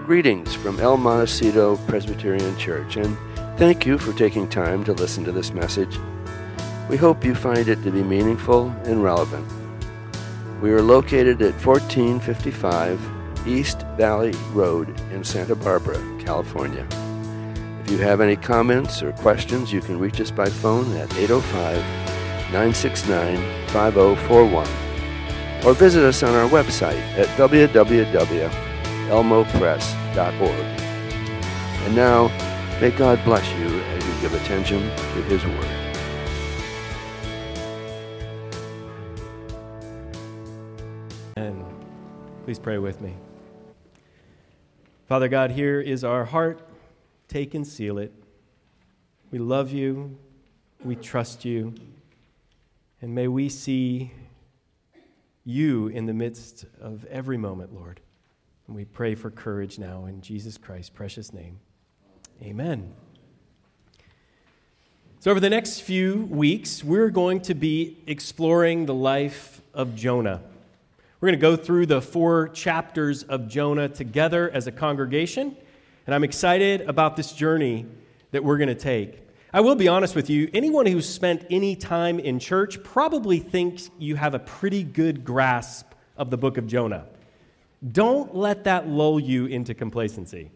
Greetings from El Montecito Presbyterian Church, and thank you for taking time to listen to this message. We hope you find it to be meaningful and relevant. We are located at 1455 East Valley Road in Santa Barbara, California. If you have any comments or questions, you can reach us by phone at 805-969-5041 or visit us on our website at www.elmopress.org. And now, may God bless you as you give attention to His Word. And please pray with me. Father God, here is our heart. Take and seal it. We love you. We trust you. And may we see you in the midst of every moment, Lord. And we pray for courage now in Jesus Christ's precious name. Amen. So over the next few weeks, we're going to be exploring the life of Jonah. We're going to go through the 4 chapters of Jonah together as a congregation, and I'm excited about this journey that we're going to take. I will be honest with you, anyone who's spent any time in church probably thinks you have a pretty good grasp of the book of Jonah. Don't let that lull you into complacency.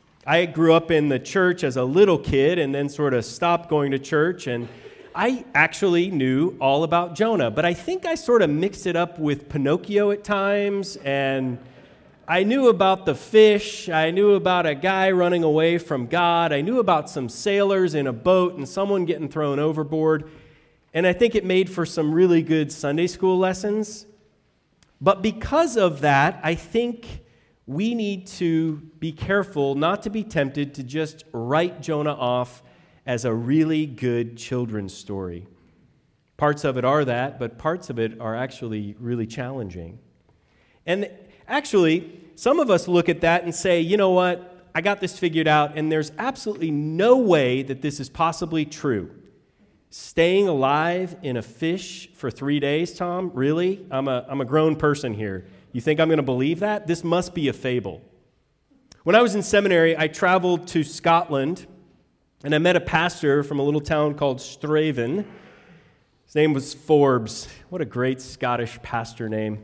I grew up in the church as a little kid and then sort of stopped going to church, and I actually knew all about Jonah, but I think I sort of mixed it up with Pinocchio at times, and I knew about the fish, I knew about a guy running away from God, I knew about some sailors in a boat and someone getting thrown overboard, and I think it made for some really good Sunday school lessons. But because of that, I think we need to be careful not to be tempted to just write Jonah off as a really good children's story. Parts of it are that, but parts of it are actually really challenging. And actually, some of us look at that and say, you know what, I got this figured out, and there's absolutely no way that this is possibly true. Staying alive in a fish for 3 days, Tom? Really? I'm a grown person here. You think I'm going to believe that? This must be a fable. When I was in seminary, I traveled to Scotland, and I met a pastor from a little town called Straven. His name was Forbes. What a great Scottish pastor name.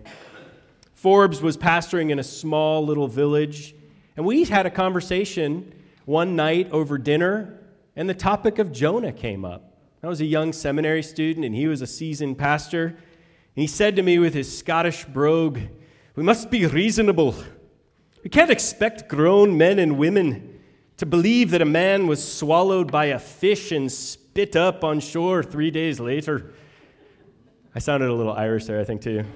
Forbes was pastoring in a small little village, and we had a conversation one night over dinner, and the topic of Jonah came up. I was a young seminary student, and he was a seasoned pastor, and he said to me with his Scottish brogue, "We must be reasonable. We can't expect grown men and women to believe that a man was swallowed by a fish and spit up on shore 3 days later." I sounded a little Irish there, I think, too.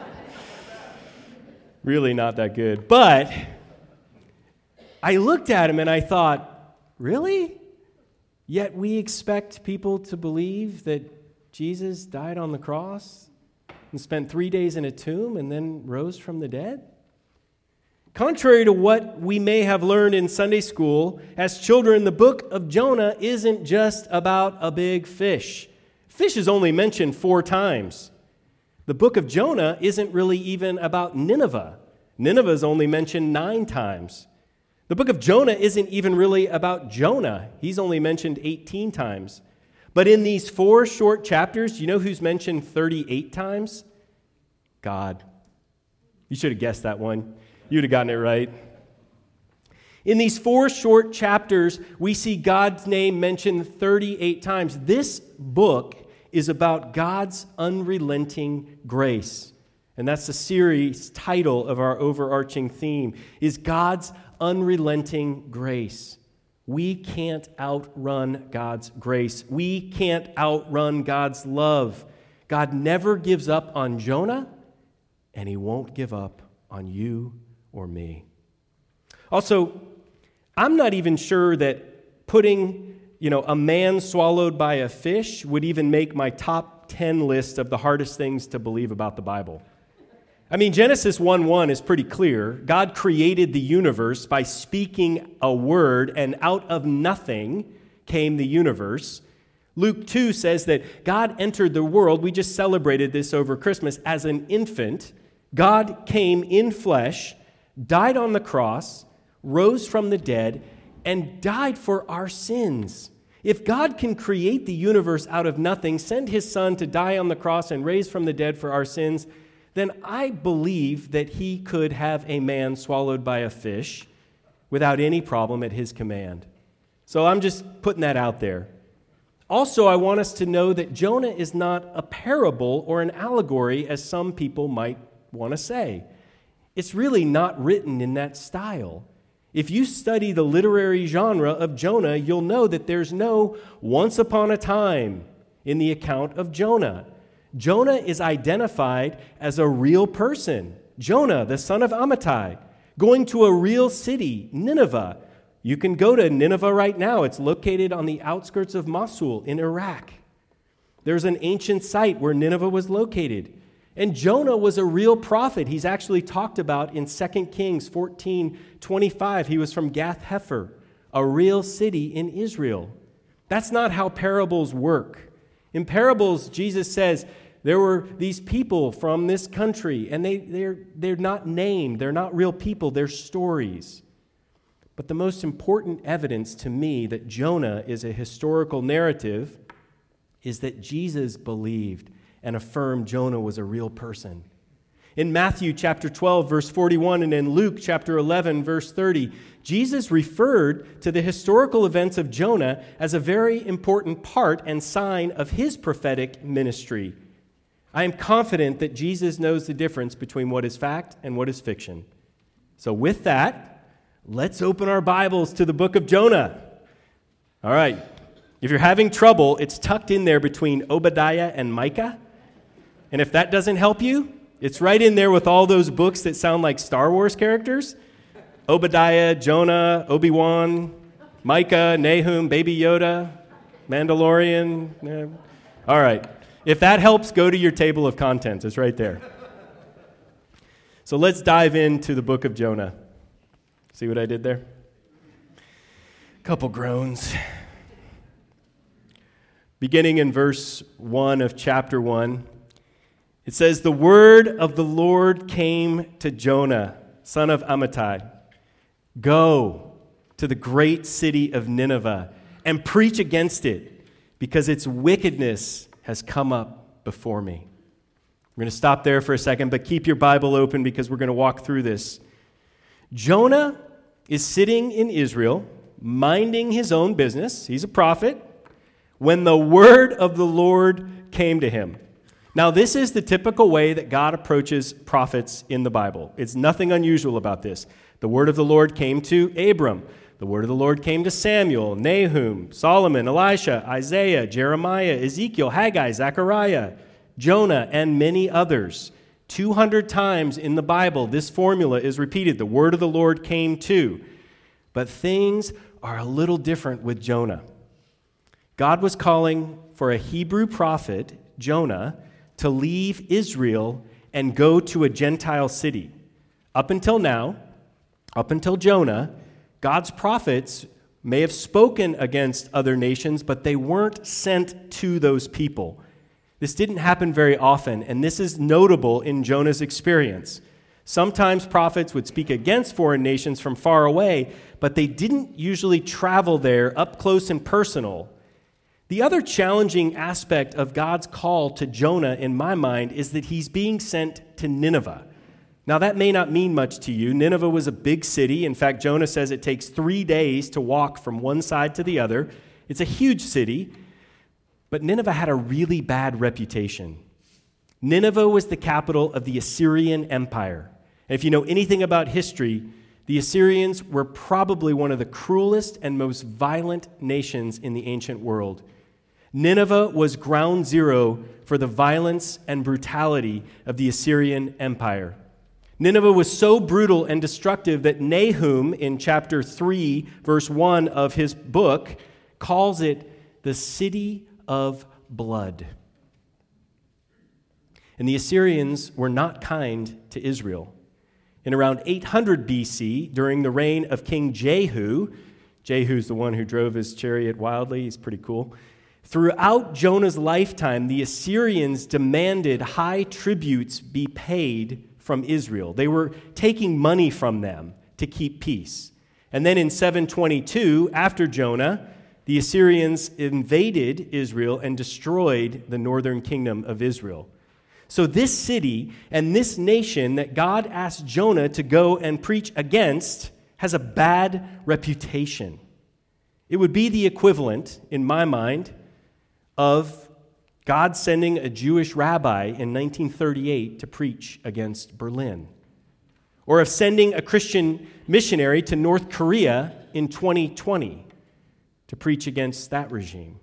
Really not that good. But I looked at him and I thought, really? Yet we expect people to believe that Jesus died on the cross and spent 3 days in a tomb and then rose from the dead? Contrary to what we may have learned in Sunday school, as children, the book of Jonah isn't just about a big fish. Fish is only mentioned 4 times. The book of Jonah isn't really even about Nineveh. Nineveh is only mentioned 9 times. The book of Jonah isn't even really about Jonah. He's only mentioned 18 times. But in these 4 short chapters, you know who's mentioned 38 times? God. You should have guessed that one. You'd have gotten it right. In these 4 short chapters, we see God's name mentioned 38 times. This book is about God's unrelenting grace. And that's the series title of our overarching theme, is God's unrelenting grace. We can't outrun God's grace. We can't outrun God's love. God never gives up on Jonah, and He won't give up on you or me. Also, I'm not even sure that putting a man swallowed by a fish would even make my top 10 list of the hardest things to believe about the Bible. I mean, Genesis 1:1 is pretty clear. God created the universe by speaking a word, and out of nothing came the universe. Luke 2 says that God entered the world, we just celebrated this over Christmas, as an infant. God came in flesh, died on the cross, rose from the dead, and died for our sins. If God can create the universe out of nothing, send his Son to die on the cross and raise from the dead for our sins, then I believe that he could have a man swallowed by a fish without any problem at his command. So I'm just putting that out there. Also, I want us to know that Jonah is not a parable or an allegory, as some people might want to say. It's really not written in that style. If you study the literary genre of Jonah, you'll know that there's no once upon a time in the account of Jonah. Jonah is identified as a real person. Jonah, the son of Amittai, going to a real city, Nineveh. You can go to Nineveh right now. It's located on the outskirts of Mosul in Iraq. There's an ancient site where Nineveh was located. And Jonah was a real prophet. He's actually talked about in 2 Kings 14:25. He was from Gath-Hepher, a real city in Israel. That's not how parables work. In parables, Jesus says, there were these people from this country, and they're not named. They're not real people. They're stories. But the most important evidence to me that Jonah is a historical narrative is that Jesus believed and affirmed Jonah was a real person. In Matthew chapter 12, verse 41, and in Luke chapter 11, verse 30, Jesus referred to the historical events of Jonah as a very important part and sign of his prophetic ministry. I am confident that Jesus knows the difference between what is fact and what is fiction. So with that, let's open our Bibles to the book of Jonah. All right. If you're having trouble, it's tucked in there between Obadiah and Micah. And if that doesn't help you, it's right in there with all those books that sound like Star Wars characters. Obadiah, Jonah, Obi-Wan, Micah, Nahum, Baby Yoda, Mandalorian. All right. If that helps, go to your table of contents. It's right there. So let's dive into the book of Jonah. See what I did there? Couple groans. Beginning in verse 1 of chapter 1, it says, "The word of the Lord came to Jonah, son of Amittai. Go to the great city of Nineveh and preach against it, because its wickedness has come up before me." We're going to stop there for a second, but keep your Bible open because we're going to walk through this. Jonah is sitting in Israel, minding his own business. He's a prophet. When the word of the Lord came to him. Now, this is the typical way that God approaches prophets in the Bible. It's nothing unusual about this. The word of the Lord came to Abram. The word of the Lord came to Samuel, Nahum, Solomon, Elisha, Isaiah, Jeremiah, Ezekiel, Haggai, Zechariah, Jonah, and many others. 200 times in the Bible, this formula is repeated. The word of the Lord came to. But things are a little different with Jonah. God was calling for a Hebrew prophet, Jonah, to leave Israel and go to a Gentile city. Up until now, up until Jonah, God's prophets may have spoken against other nations, but they weren't sent to those people. This didn't happen very often, and this is notable in Jonah's experience. Sometimes prophets would speak against foreign nations from far away, but they didn't usually travel there up close and personal. The other challenging aspect of God's call to Jonah, in my mind, is that he's being sent to Nineveh. Now, that may not mean much to you. Nineveh was a big city. In fact, Jonah says it takes 3 days to walk from one side to the other. It's a huge city, but Nineveh had a really bad reputation. Nineveh was the capital of the Assyrian Empire. And if you know anything about history, the Assyrians were probably one of the cruelest and most violent nations in the ancient world. Nineveh was ground zero for the violence and brutality of the Assyrian Empire. Nineveh was so brutal and destructive that Nahum, in chapter 3, verse 1 of his book, calls it the city of blood. And the Assyrians were not kind to Israel. In around 800 BC, during the reign of King Jehu, Jehu's the one who drove his chariot wildly, he's pretty cool. Throughout Jonah's lifetime, the Assyrians demanded high tributes be paid from Israel. They were taking money from them to keep peace. And then in 722, after Jonah, the Assyrians invaded Israel and destroyed the northern kingdom of Israel. So this city and this nation that God asked Jonah to go and preach against has a bad reputation. It would be the equivalent, in my mind, of God sending a Jewish rabbi in 1938 to preach against Berlin, or of sending a Christian missionary to North Korea in 2020 to preach against that regime.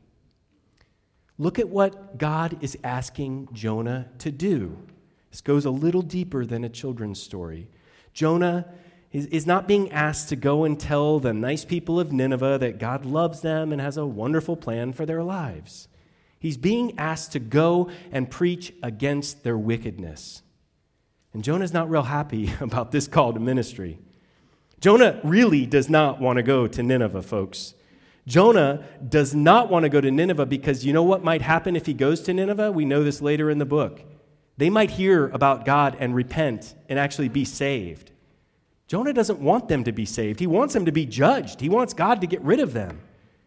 Look at what God is asking Jonah to do. This goes a little deeper than a children's story. Jonah is not being asked to go and tell the nice people of Nineveh that God loves them and has a wonderful plan for their lives. He's being asked to go and preach against their wickedness. And Jonah's not real happy about this call to ministry. Jonah really does not want to go to Nineveh, folks. Jonah does not want to go to Nineveh because you know what might happen if he goes to Nineveh? We know this later in the book. They might hear about God and repent and actually be saved. Jonah doesn't want them to be saved. He wants them to be judged. He wants God to get rid of them.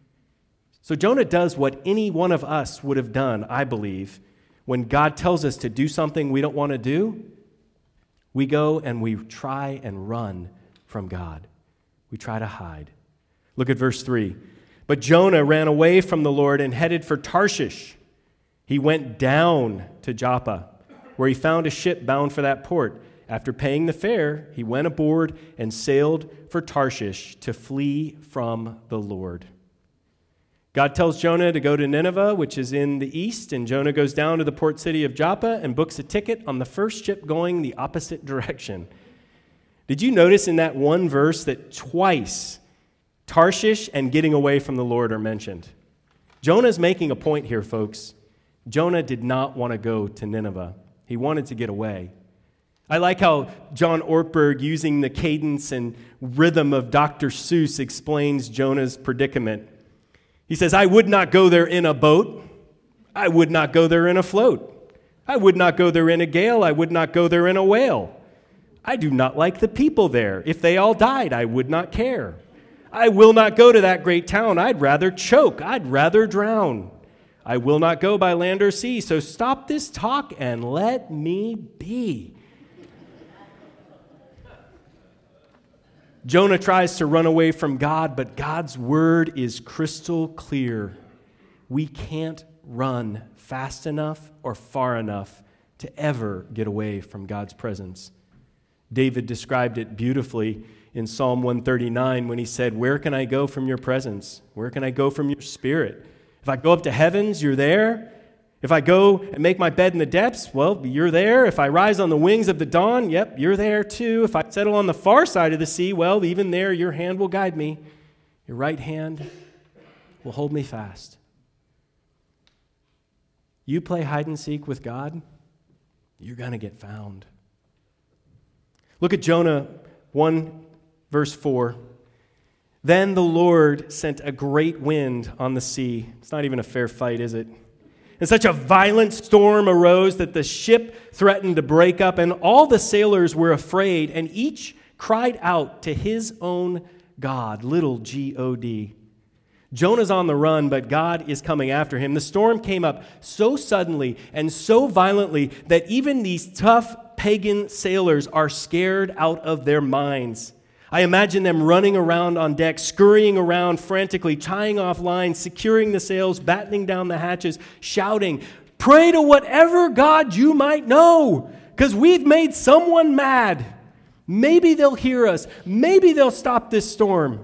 So Jonah does what any one of us would have done, I believe, when God tells us to do something we don't want to do. We go and we try and run from God. We try to hide. Look at verse 3. But Jonah ran away from the Lord and headed for Tarshish. He went down to Joppa, where he found a ship bound for that port. After paying the fare, he went aboard and sailed for Tarshish to flee from the Lord. God tells Jonah to go to Nineveh, which is in the east, and Jonah goes down to the port city of Joppa and books a ticket on the first ship going the opposite direction. Did you notice in that one verse that twice Tarshish and getting away from the Lord are mentioned? Jonah's making a point here, folks. Jonah did not want to go to Nineveh. He wanted to get away. I like how John Ortberg, using the cadence and rhythm of Dr. Seuss, explains Jonah's predicament. He says, I would not go there in a boat. I would not go there in a float. I would not go there in a gale. I would not go there in a whale. I do not like the people there. If they all died, I would not care. I will not go to that great town. I'd rather choke. I'd rather drown. I will not go by land or sea. So stop this talk and let me be. Jonah tries to run away from God, but God's word is crystal clear. We can't run fast enough or far enough to ever get away from God's presence. David described it beautifully in Psalm 139 when he said, where can I go from your presence? Where can I go from your spirit? If I go up to heavens, you're there. If I go and make my bed in the depths, well, you're there. If I rise on the wings of the dawn, yep, you're there too. If I settle on the far side of the sea, well, even there, your hand will guide me. Your right hand will hold me fast. You play hide and seek with God, you're going to get found. Look at Jonah 1, verse 4. Then the Lord sent a great wind on the sea. It's not even a fair fight, is it? And such a violent storm arose that the ship threatened to break up, and all the sailors were afraid, and each cried out to his own God, little G-O-D. Jonah's on the run, but God is coming after him. The storm came up so suddenly and so violently that even these tough pagan sailors are scared out of their minds. I imagine them running around on deck, scurrying around frantically, tying off lines, securing the sails, battening down the hatches, shouting, pray to whatever God you might know, because we've made someone mad. Maybe they'll hear us. Maybe they'll stop this storm.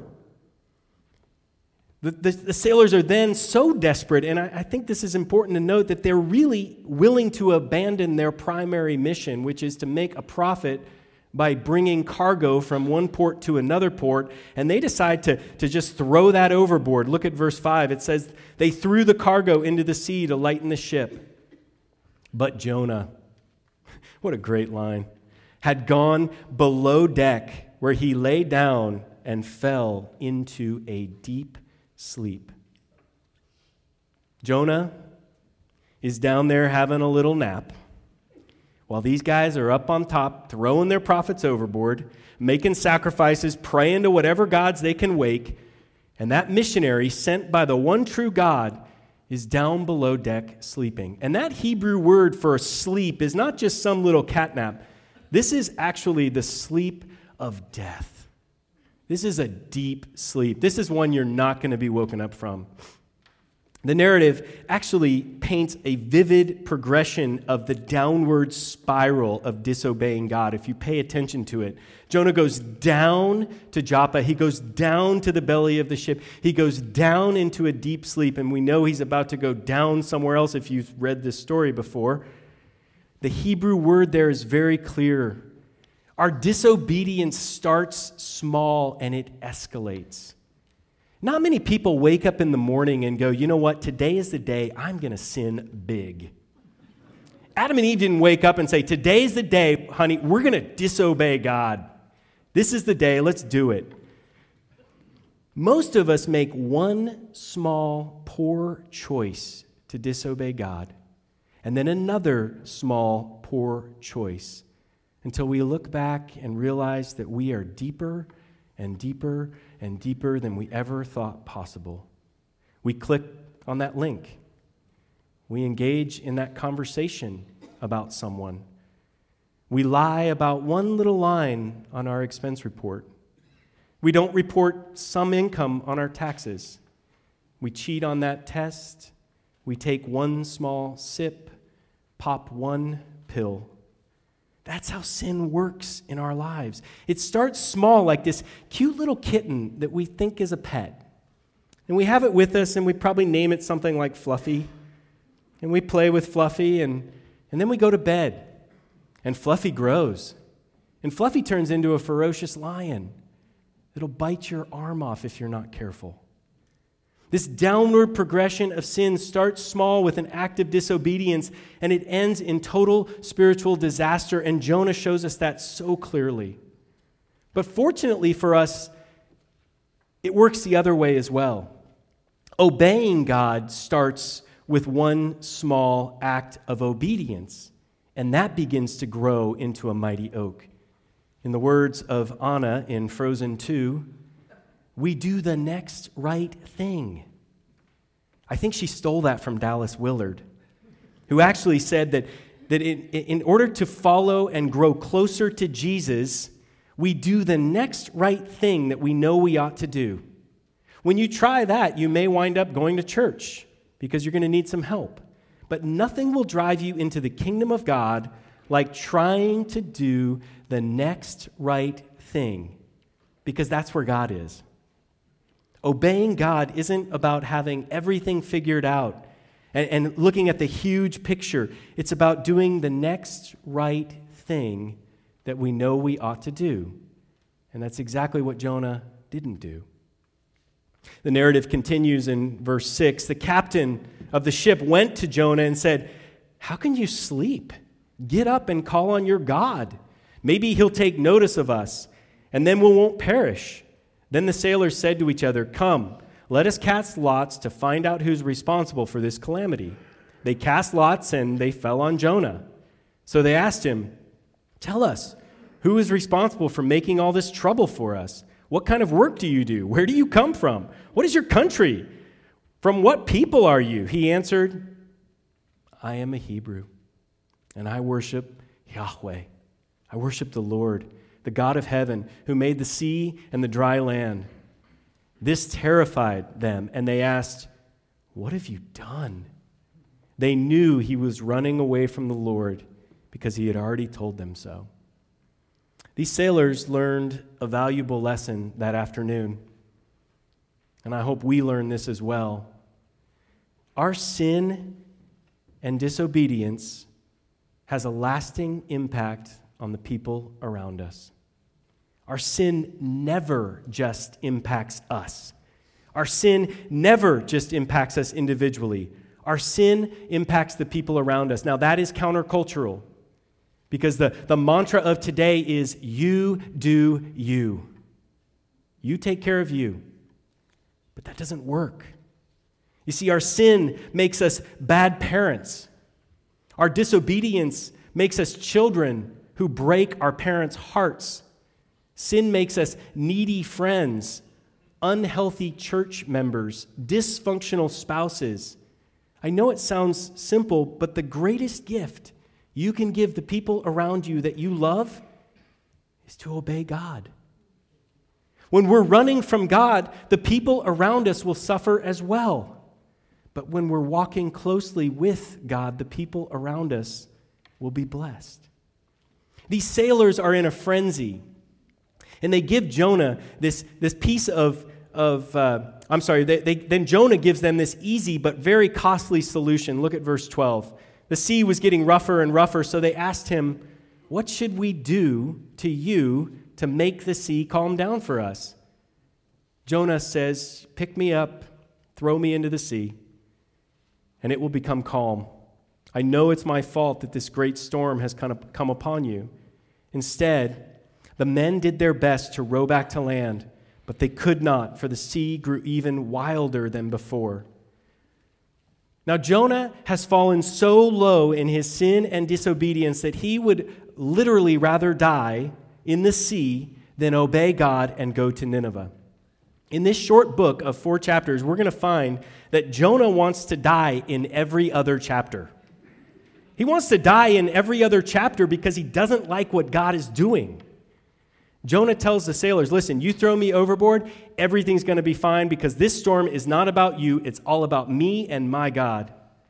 The sailors are then so desperate, and I think this is important to note, that they're really willing to abandon their primary mission, which is to make a profit by bringing cargo from one port to another port, and they decide to just throw that overboard. Look at verse 5. It says, they threw the cargo into the sea to lighten the ship. But Jonah, what a great line, had gone below deck, where he lay down and fell into a deep sleep. Jonah is down there having a little nap While these guys are up on top, throwing their prophets overboard, making sacrifices, praying to whatever gods they can wake, and that missionary sent by the one true God is down below deck sleeping. And that Hebrew word for sleep is not just some little catnap. This is actually the sleep of death. This is a deep sleep. This is one you're not going to be woken up from. The narrative actually paints a vivid progression of the downward spiral of disobeying God, if you pay attention to it. Jonah goes down to Joppa. He goes down to the belly of the ship. He goes down into a deep sleep, and we know he's about to go down somewhere else if you've read this story before. The Hebrew word there is very clear. Our disobedience starts small and it escalates. Not many people wake up in the morning and go, you know what, today is the day I'm going to sin big. Adam and Eve didn't wake up and say, today's the day, honey, we're going to disobey God. This is the day, let's do it. Most of us make one small, poor choice to disobey God, and then another small, poor choice, until we look back and realize that we are deeper and deeper and deeper than we ever thought possible. We click on that link. We engage in that conversation about someone. We lie about one little line on our expense report. We don't report some income on our taxes. We cheat on that test. We take one small sip, pop one pill. That's how sin works in our lives. It starts small, like this cute little kitten that we think is a pet. And we have it with us, and we probably name it something like Fluffy. And we play with Fluffy, and then we go to bed. And Fluffy grows. And Fluffy turns into a ferocious lion that'll bite your arm off if you're not careful. This downward progression of sin starts small with an act of disobedience, and it ends in total spiritual disaster, and Jonah shows us that so clearly. But fortunately for us, it works the other way as well. Obeying God starts with one small act of obedience, and that begins to grow into a mighty oak. In the words of Anna in Frozen 2, we do the next right thing. I think she stole that from Dallas Willard, who actually said that in order to follow and grow closer to Jesus, we do the next right thing that we know we ought to do. When you try that, you may wind up going to church because you're going to need some help. But nothing will drive you into the kingdom of God like trying to do the next right thing, because that's where God is. Obeying God isn't about having everything figured out and looking at the huge picture. It's about doing the next right thing that we know we ought to do. And that's exactly what Jonah didn't do. The narrative continues in verse 6. The captain of the ship went to Jonah and said, "How can you sleep? Get up and call on your God. Maybe he'll take notice of us, and then we won't perish." Then the sailors said to each other, "Come, let us cast lots to find out who's responsible for this calamity." They cast lots, and they fell on Jonah. So they asked him, "Tell us, who is responsible for making all this trouble for us? What kind of work do you do? Where do you come from? What is your country? From what people are you?" He answered, "I am a Hebrew, and I worship Yahweh. I worship the Lord, the God of heaven, who made the sea and the dry land." This terrified them, and they asked, "What have you done?" They knew he was running away from the Lord because he had already told them so. These sailors learned a valuable lesson that afternoon, and I hope we learn this as well. Our sin and disobedience has a lasting impact on the people around us. Our sin never just impacts us. Our sin never just impacts us individually. Our sin impacts the people around us. Now, that is countercultural, because the mantra of today is you do you. You take care of you. But that doesn't work. You see, our sin makes us bad parents. Our disobedience makes us children who break our parents' hearts. Sin makes us needy friends, unhealthy church members, dysfunctional spouses. I know it sounds simple, but the greatest gift you can give the people around you that you love is to obey God. When we're running from God, the people around us will suffer as well. But when we're walking closely with God, the people around us will be blessed. These sailors are in a frenzy, and they give Jonah this piece then Jonah gives them this easy but very costly solution. Look at verse 12. The sea was getting rougher and rougher, so they asked him, "What should we do to you to make the sea calm down for us?" Jonah says, "Pick me up, throw me into the sea, and it will become calm. I know it's my fault that this great storm has come upon you." Instead, the men did their best to row back to land, but they could not, for the sea grew even wilder than before. Now, Jonah has fallen so low in his sin and disobedience that he would literally rather die in the sea than obey God and go to Nineveh. In this short book of 4 chapters, we're going to find that Jonah wants to die in every other chapter. He wants to die in every other chapter because he doesn't like what God is doing. Jonah tells the sailors, "Listen, you throw me overboard, everything's going to be fine because this storm is not about you, it's all about me and my God."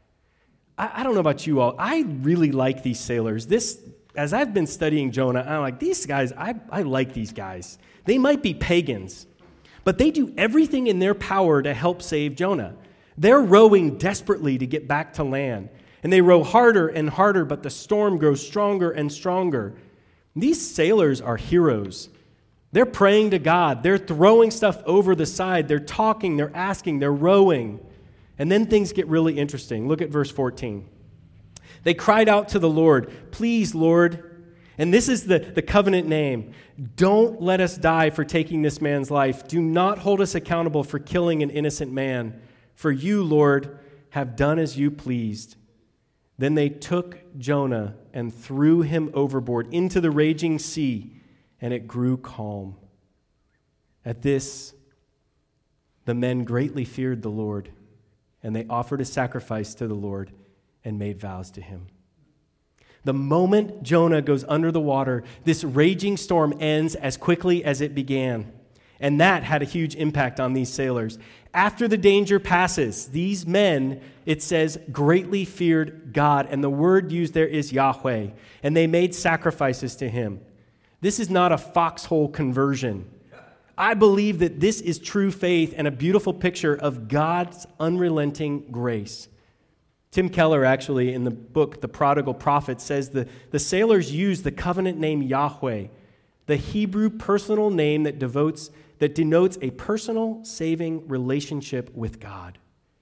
I don't know about you all. I really like these sailors. As I've been studying Jonah, I'm like, these guys, I like these guys. They might be pagans, but they do everything in their power to help save Jonah. They're rowing desperately to get back to land, and they row harder and harder, but the storm grows stronger and stronger. These sailors are heroes. They're praying to God. They're throwing stuff over the side. They're talking, they're asking, they're rowing. And then things get really interesting. Look at verse 14. They cried out to the Lord, "Please, Lord," and this is the covenant name, "don't let us die for taking this man's life. Do not hold us accountable for killing an innocent man. For you, Lord, have done as you pleased." Then they took Jonah and threw him overboard into the raging sea, and it grew calm. At this, the men greatly feared the Lord, and they offered a sacrifice to the Lord and made vows to him. The moment Jonah goes under the water, this raging storm ends as quickly as it began. And that had a huge impact on these sailors. After the danger passes, these men, it says, greatly feared God. And the word used there is Yahweh. And they made sacrifices to him. This is not a foxhole conversion. I believe that this is true faith and a beautiful picture of God's unrelenting grace. Tim Keller, actually, in the book The Prodigal Prophet, says the sailors used the covenant name Yahweh, the Hebrew personal name that denotes a personal saving relationship with God.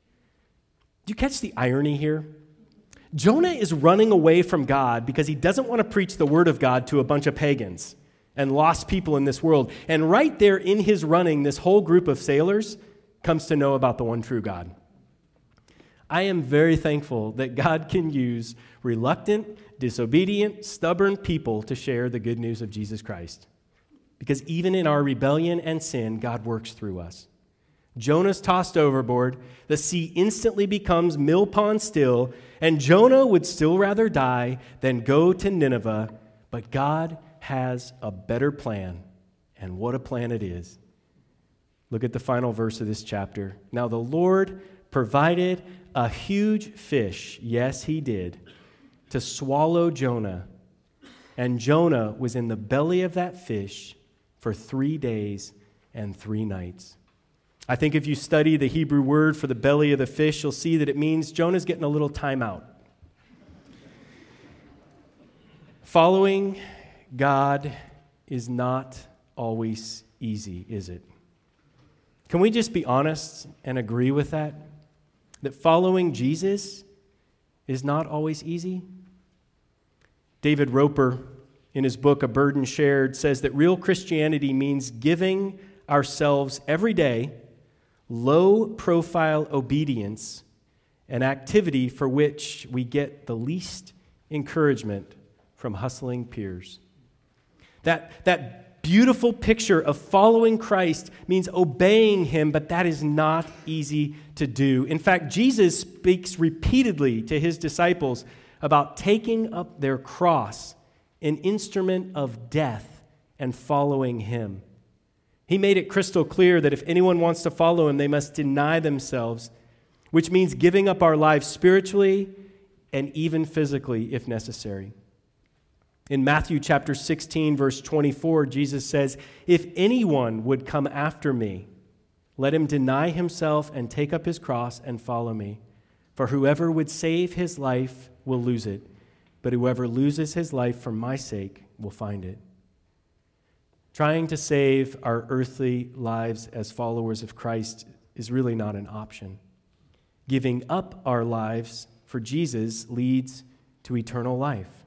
Do you catch the irony here? Jonah is running away from God because he doesn't want to preach the word of God to a bunch of pagans and lost people in this world. And right there in his running, this whole group of sailors comes to know about the one true God. I am very thankful that God can use reluctant, disobedient, stubborn people to share the good news of Jesus Christ. Because even in our rebellion and sin, God works through us. Jonah's tossed overboard, the sea instantly becomes mill pond still, and Jonah would still rather die than go to Nineveh, but God has a better plan, and what a plan it is. Look at the final verse of this chapter. Now the Lord provided a huge fish, yes, he did, to swallow Jonah, and Jonah was in the belly of that fish for 3 days and 3 nights. I think if you study the Hebrew word for the belly of the fish, you'll see that it means Jonah's getting a little time out. Following God is not always easy, is it? Can we just be honest and agree with that? That following Jesus is not always easy? David Roper, in his book, A Burden Shared, says that real Christianity means giving ourselves every day low-profile obedience, an activity for which we get the least encouragement from hustling peers. That beautiful picture of following Christ means obeying him, but that is not easy to do. In fact, Jesus speaks repeatedly to his disciples about taking up their cross, an instrument of death, and following him. He made it crystal clear that if anyone wants to follow him, they must deny themselves, which means giving up our lives spiritually and even physically if necessary. In Matthew chapter 16, verse 24, Jesus says, "If anyone would come after me, let him deny himself and take up his cross and follow me. For whoever would save his life will lose it, but whoever loses his life for my sake will find it." Trying to save our earthly lives as followers of Christ is really not an option. Giving up our lives for Jesus leads to eternal life.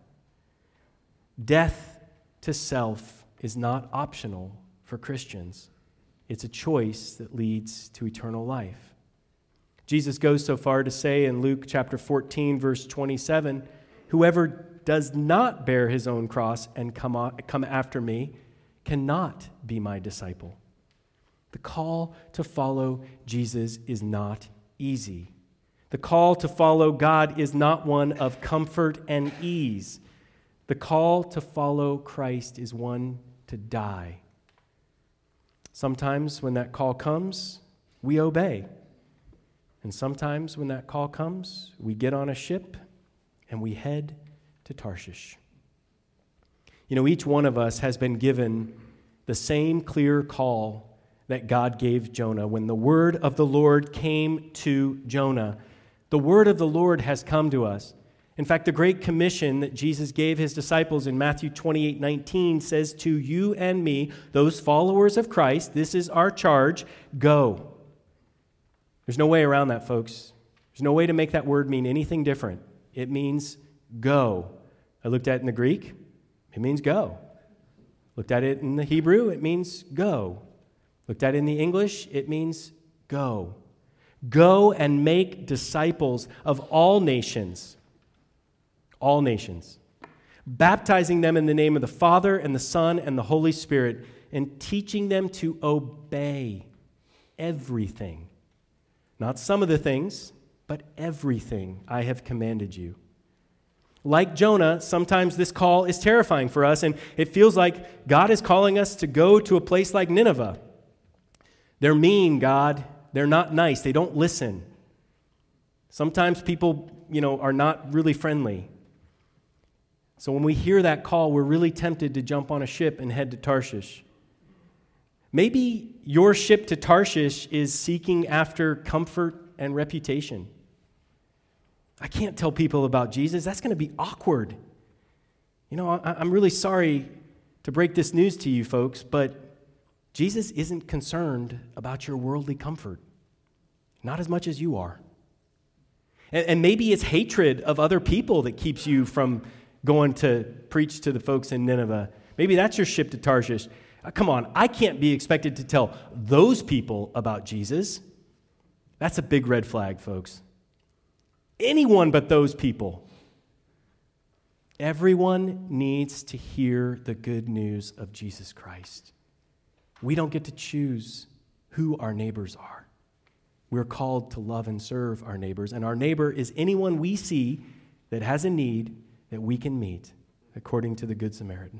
Death to self is not optional for Christians. It's a choice that leads to eternal life. Jesus goes so far to say in Luke chapter 14, verse 27, "Whoever does not bear his own cross and come after me cannot be my disciple." The call to follow Jesus is not easy. The call to follow God is not one of comfort and ease. The call to follow Christ is one to die. Sometimes when that call comes, we obey. And sometimes when that call comes, we get on a ship and we head to Tarshish. You know, each one of us has been given the same clear call that God gave Jonah. When the word of the Lord came to Jonah, the word of the Lord has come to us. In fact, the Great Commission that Jesus gave his disciples in Matthew 28:19 says to you and me, those followers of Christ, this is our charge, go. There's no way around that, folks. There's no way to make that word mean anything different. It means go. I looked at it in the Greek. It means go. Looked at it in the Hebrew. It means go. Looked at it in the English. It means go. Go and make disciples of all nations, baptizing them in the name of the Father and the Son and the Holy Spirit, and teaching them to obey everything. Not some of the things, but everything I have commanded you. Like Jonah, sometimes this call is terrifying for us, and it feels like God is calling us to go to a place like Nineveh. They're mean, God. They're not nice. They don't listen. Sometimes people, are not really friendly. So when we hear that call, we're really tempted to jump on a ship and head to Tarshish. Maybe your ship to Tarshish is seeking after comfort and reputation. I can't tell people about Jesus. That's going to be awkward. I'm really sorry to break this news to you folks, but Jesus isn't concerned about your worldly comfort. Not as much as you are. And maybe it's hatred of other people that keeps you from going to preach to the folks in Nineveh. Maybe that's your ship to Tarshish. Come on, I can't be expected to tell those people about Jesus. That's a big red flag, folks. Anyone but those people. Everyone needs to hear the good news of Jesus Christ. We don't get to choose who our neighbors are. We're called to love and serve our neighbors, and our neighbor is anyone we see that has a need that we can meet, according to the Good Samaritan.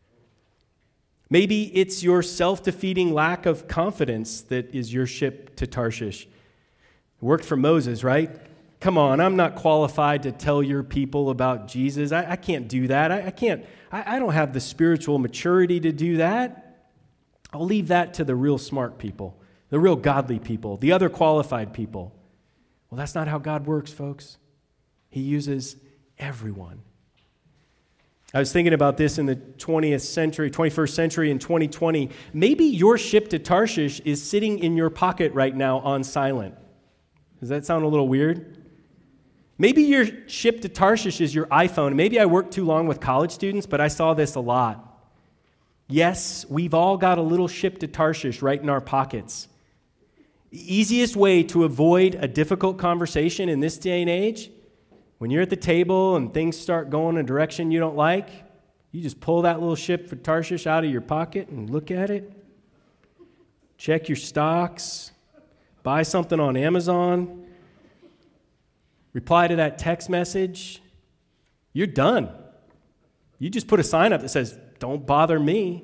Maybe it's your self-defeating lack of confidence that is your ship to Tarshish. It worked for Moses, right? Come on, I'm not qualified to tell your people about Jesus. I can't do that. I don't have the spiritual maturity to do that. I'll leave that to the real smart people, the real godly people, the other qualified people. Well, that's not how God works, folks. He uses everyone. I was thinking about this in the 21st century in 2020. Maybe your ship to Tarshish is sitting in your pocket right now on silent. Does that sound a little weird? Maybe your ship to Tarshish is your iPhone. Maybe I work too long with college students, but I saw this a lot. Yes, we've all got a little ship to Tarshish right in our pockets. The easiest way to avoid a difficult conversation in this day and age When you're at the table and things start going in a direction you don't like, you just pull that little ship for Tarshish out of your pocket and look at it. Check your stocks. Buy something on Amazon. Reply to that text message. You're done. You just put a sign up that says, "Don't bother me."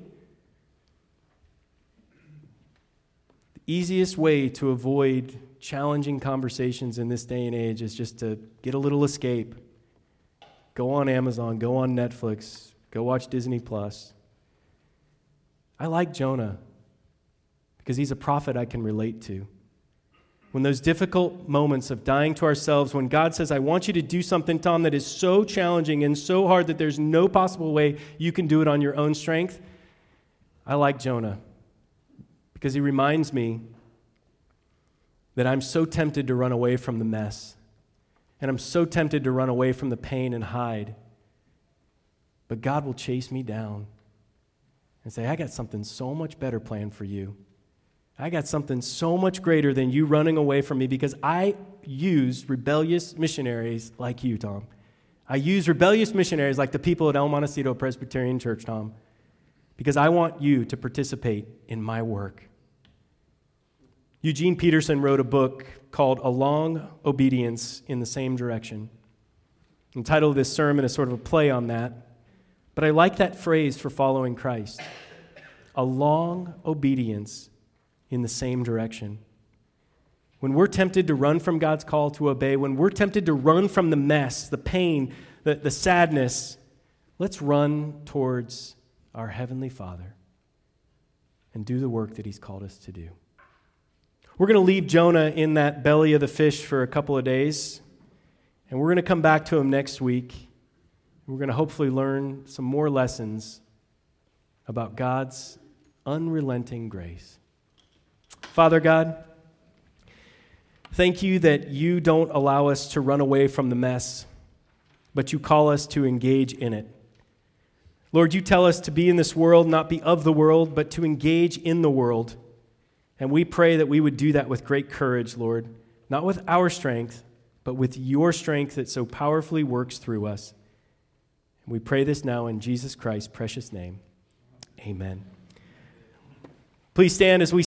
The easiest way to avoid challenging conversations in this day and age is just to get a little escape. Go on Amazon, go on Netflix, go watch Disney Plus. I like Jonah because he's a prophet I can relate to. When those difficult moments of dying to ourselves, when God says, "I want you to do something, Tom, that is so challenging and so hard that there's no possible way you can do it on your own strength," I like Jonah because he reminds me that I'm so tempted to run away from the mess, and I'm so tempted to run away from the pain and hide. But God will chase me down and say, "I got something so much better planned for you. I got something so much greater than you running away from me, because I use rebellious missionaries like you, Tom. I use rebellious missionaries like the people at El Montecito Presbyterian Church, Tom, because I want you to participate in my work." Eugene Peterson wrote a book called A Long Obedience in the Same Direction. The title of this sermon is sort of a play on that, but I like that phrase for following Christ. A long obedience in the same direction. When we're tempted to run from God's call to obey, when we're tempted to run from the mess, the pain, the sadness, let's run towards our Heavenly Father and do the work that He's called us to do. We're going to leave Jonah in that belly of the fish for a couple of days, and we're going to come back to him next week. We're going to hopefully learn some more lessons about God's unrelenting grace. Father God, thank you that you don't allow us to run away from the mess, but you call us to engage in it. Lord, you tell us to be in this world, not be of the world, but to engage in the world. And we pray that we would do that with great courage, Lord, not with our strength, but with your strength that so powerfully works through us. And we pray this now in Jesus Christ's precious name. Amen. Please stand as we